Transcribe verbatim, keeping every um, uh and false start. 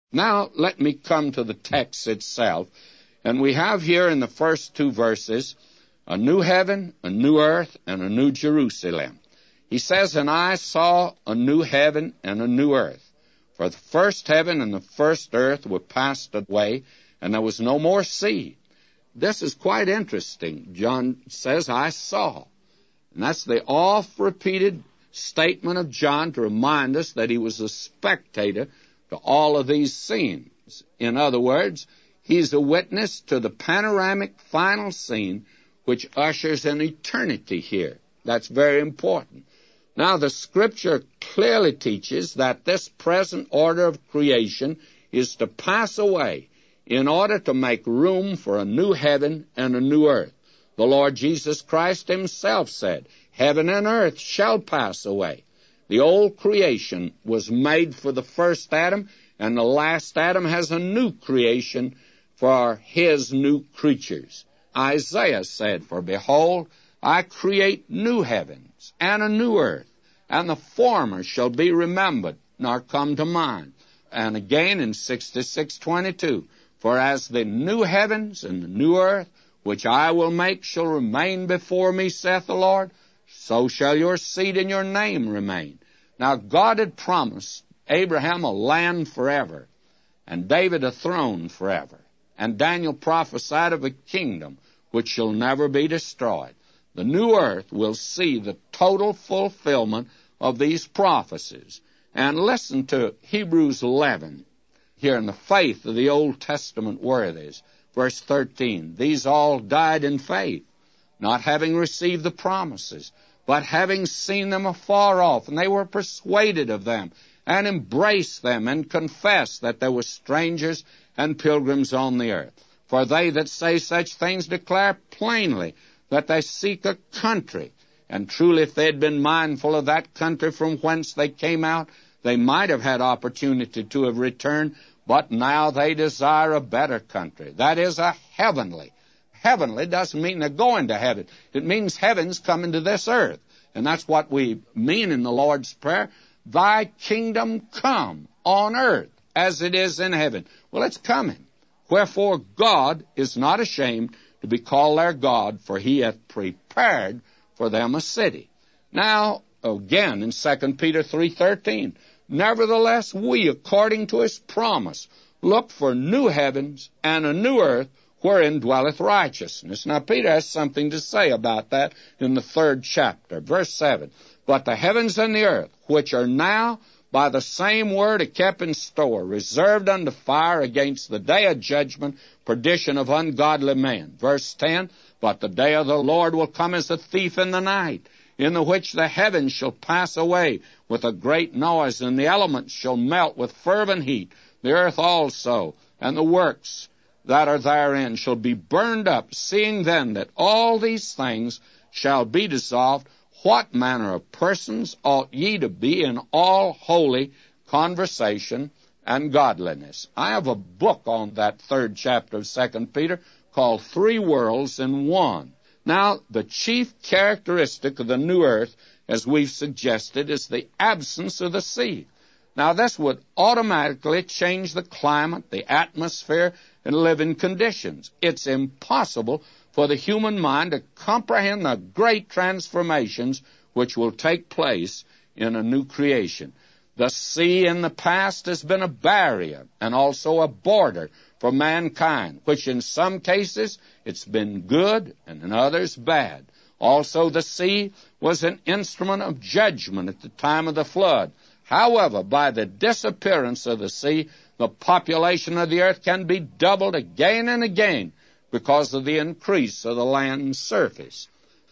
Now, let me come to the text itself. And we have here in the first two verses, a new heaven, a new earth, and a new Jerusalem. He says, and I saw a new heaven and a new earth. For the first heaven and the first earth were passed away, and there was no more sea. This is quite interesting. John says, I saw. And that's the oft-repeated statement of John to remind us that he was a spectator to all of these scenes. In other words, he's a witness to the panoramic final scene which ushers in eternity here. That's very important. Now, the Scripture clearly teaches that this present order of creation is to pass away in order to make room for a new heaven and a new earth. The Lord Jesus Christ himself said, heaven and earth shall pass away. The old creation was made for the first Adam, and the last Adam has a new creation for his new creatures. Isaiah said, for behold, I create new heavens and a new earth, and the former shall be remembered, nor come to mind. And again in sixty-six twenty-two, for as the new heavens and the new earth, which I will make, shall remain before me, saith the Lord, so shall your seed and your name remain. Now God had promised Abraham a land forever, and David a throne forever. And Daniel prophesied of a kingdom which shall never be destroyed. The new earth will see the total fulfillment of these prophecies. And listen to Hebrews eleven, here in the faith of the Old Testament worthies. Verse thirteen, these all died in faith, not having received the promises, but having seen them afar off, and they were persuaded of them, and embraced them, and confessed that they were strangers and pilgrims on the earth. For they that say such things declare plainly that they seek a country. And truly, if they had been mindful of that country from whence they came out, they might have had opportunity to have returned, but now they desire a better country. That is, a heavenly. Heavenly doesn't mean they're going to heaven. It means heaven's coming to this earth. And that's what we mean in the Lord's Prayer. Thy kingdom come on earth as it is in heaven. Well, it's coming. Wherefore God is not ashamed to be called their God, for he hath prepared for them a city. Now, again, in Second Peter three thirteen, nevertheless we, according to his promise, look for new heavens and a new earth, wherein dwelleth righteousness. Now, Peter has something to say about that in the third chapter. Verse seven, but the heavens and the earth, which are now by the same word are kept in store, reserved unto fire against the day of judgment, perdition of ungodly men. Verse ten, but the day of the Lord will come as a thief in the night, in the which the heavens shall pass away with a great noise, and the elements shall melt with fervent heat. The earth also, and the works that are therein shall be burned up, seeing then that all these things shall be dissolved. What manner of persons ought ye to be in all holy conversation and godliness? I have a book on that third chapter of Second Peter called Three Worlds in One. Now, the chief characteristic of the new earth, as we've suggested, is the absence of the sea. Now, this would automatically change the climate, the atmosphere, and living conditions. It's impossible for the human mind to comprehend the great transformations which will take place in a new creation. The sea in the past has been a barrier and also a border for mankind, which in some cases it's been good and in others bad. Also, the sea was an instrument of judgment at the time of the flood. However, by the disappearance of the sea, the population of the earth can be doubled again and again because of the increase of the land's surface.